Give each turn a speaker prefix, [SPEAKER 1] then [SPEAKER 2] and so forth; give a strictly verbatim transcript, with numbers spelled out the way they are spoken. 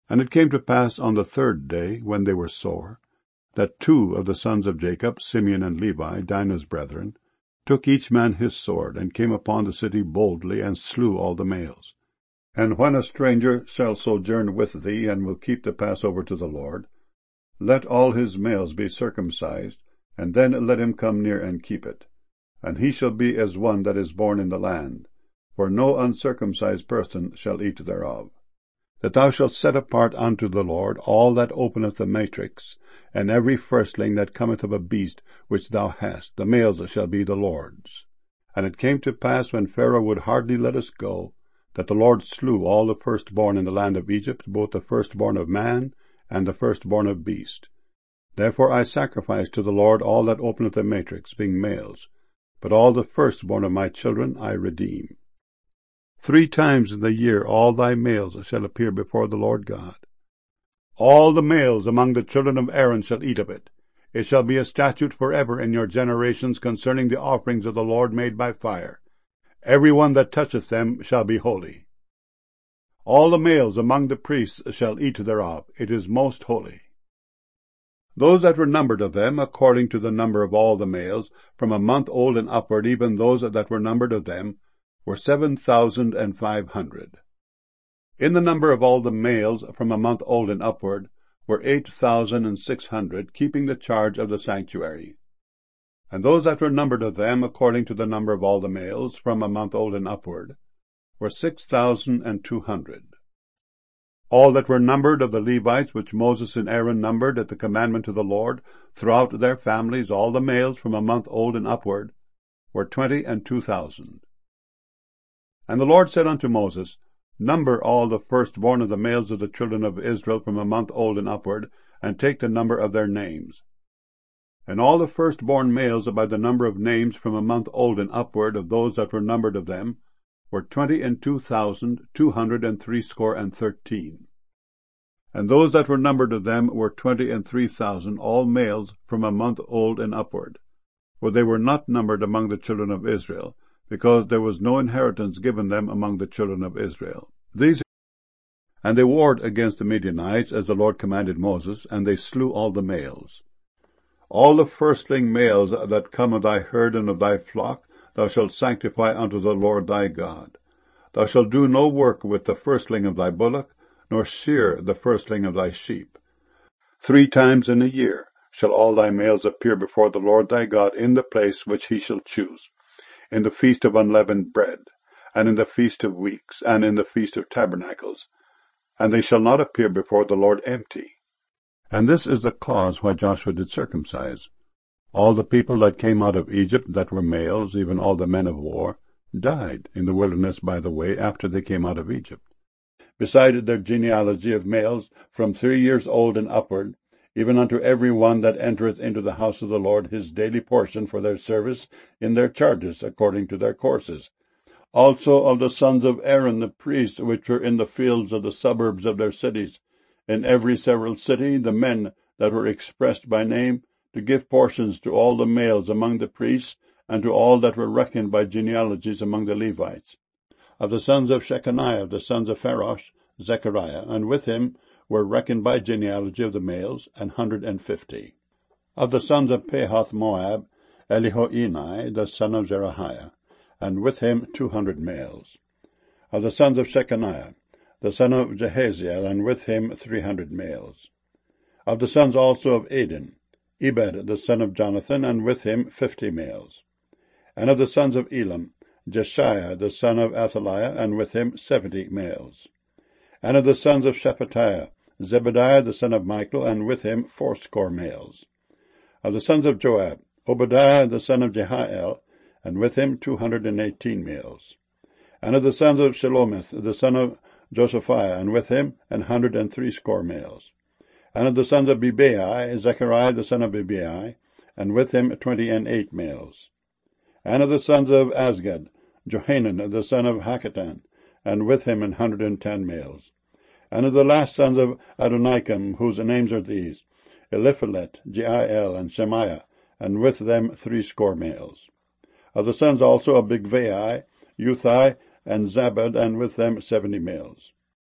[SPEAKER 1] And it came to pass on the third day, when they were sore, that two of the sons of Jacob, Simeon and Levi, Dinah's brethren, took each man his sword, and came upon the city boldly, and slew all the males. And when a stranger shall sojourn with thee, and will keep the Passover to the Lord, let all his males be circumcised, and then let him come near and keep it. And he shall be as one that is born in the land, for no uncircumcised person shall eat thereof. That thou shalt set apart unto the Lord all that openeth the matrix, and every firstling that cometh of a beast which thou hast, the males shall be the Lord's. And it came to pass, when Pharaoh would hardly let us go, that the Lord slew all the firstborn in the land of Egypt, both the firstborn of man and the firstborn of beast. Therefore I sacrifice to the Lord all that openeth the matrix, being males, but all the firstborn of my children I redeem. Three times in the year all thy males shall appear before the Lord God. All the males among the children of Aaron shall eat of it. It shall be a statute forever in your generations concerning the offerings of the Lord made by fire. Every one that toucheth them shall be holy. All the males among the priests shall eat thereof. It is most holy. Those that were numbered of them, according to the number of all the males, from a month old and upward, even those that were numbered of them, were seven thousand and five hundred. In the number of all the males from a month old and upward were eight thousand and six hundred, keeping the charge of the sanctuary. And those that were numbered of them, according to the number of all the males from a month old and upward, were six thousand and two hundred. All that were numbered of the Levites, which Moses and Aaron numbered at the commandment of the Lord, throughout their families, all the males from a month old and upward, were twenty and two thousand. And the Lord said unto Moses, Number all the firstborn of the males of the children of Israel from a month old and upward, and take the number of their names. And all the firstborn males by the number of names from a month old and upward of those that were numbered of them were twenty and two thousand two hundred and threescore and thirteen. And those that were numbered of them were twenty and three thousand, all males from a month old and upward. For they were not numbered among the children of Israel, because there was no inheritance given them among the children of Israel. These And they warred against the Midianites, as the Lord commanded Moses, and they slew all the males. All the firstling males that come of thy herd and of thy flock thou shalt sanctify unto the Lord thy God. Thou shalt do no work with the firstling of thy bullock, nor shear the firstling of thy sheep. Three times in a year shall all thy males appear before the Lord thy God in the place which he shall choose, in the feast of unleavened bread, and in the feast of weeks, and in the feast of tabernacles, and they shall not appear before the Lord empty. And this is the cause why Joshua did circumcise. All the people that came out of Egypt that were males, even all the men of war, died in the wilderness by the way after they came out of Egypt. Beside their genealogy of males from three years old and upward, even unto every one that entereth into the house of the Lord his daily portion for their service in their charges, according to their courses. Also of the sons of Aaron the priest, which were in the fields of the suburbs of their cities, in every several city, the men that were expressed by name, to give portions to all the males among the priests, and to all that were reckoned by genealogies among the Levites. Of the sons of Shechaniah, the sons of Pharosh, Zechariah, and with him were reckoned by genealogy of the males, an hundred and fifty. Of the sons of Pahath Moab, Elihoenai, the son of Zerahiah, and with him two hundred males. Of the sons of Shechaniah, the son of Jehaziel, and with him three hundred males. Of the sons also of Adin, Ebed, the son of Jonathan, and with him fifty males. And of the sons of Elam, Jeshiah, the son of Athaliah, and with him seventy males. And of the sons of Shephatiah, Zebediah, the son of Michael, and with him fourscore males. Of the sons of Joab, Obadiah, the son of Jehiel, and with him two hundred and eighteen males. And of the sons of Shelomith, the son of Josaphiah, and with him an hundred and threescore males. And of the sons of Bebai, Zechariah, the son of Bebai, and with him twenty and eight males. And of the sons of Azgad, Johanan, the son of Hakatan, and with him an hundred and ten males. And of the last sons of Adonikam, whose names are these, Eliphalet, Jeiel, and Shemaiah, and with them threescore males. Of the sons also of Bigvai, Uthai, and Zabad, and with them seventy males.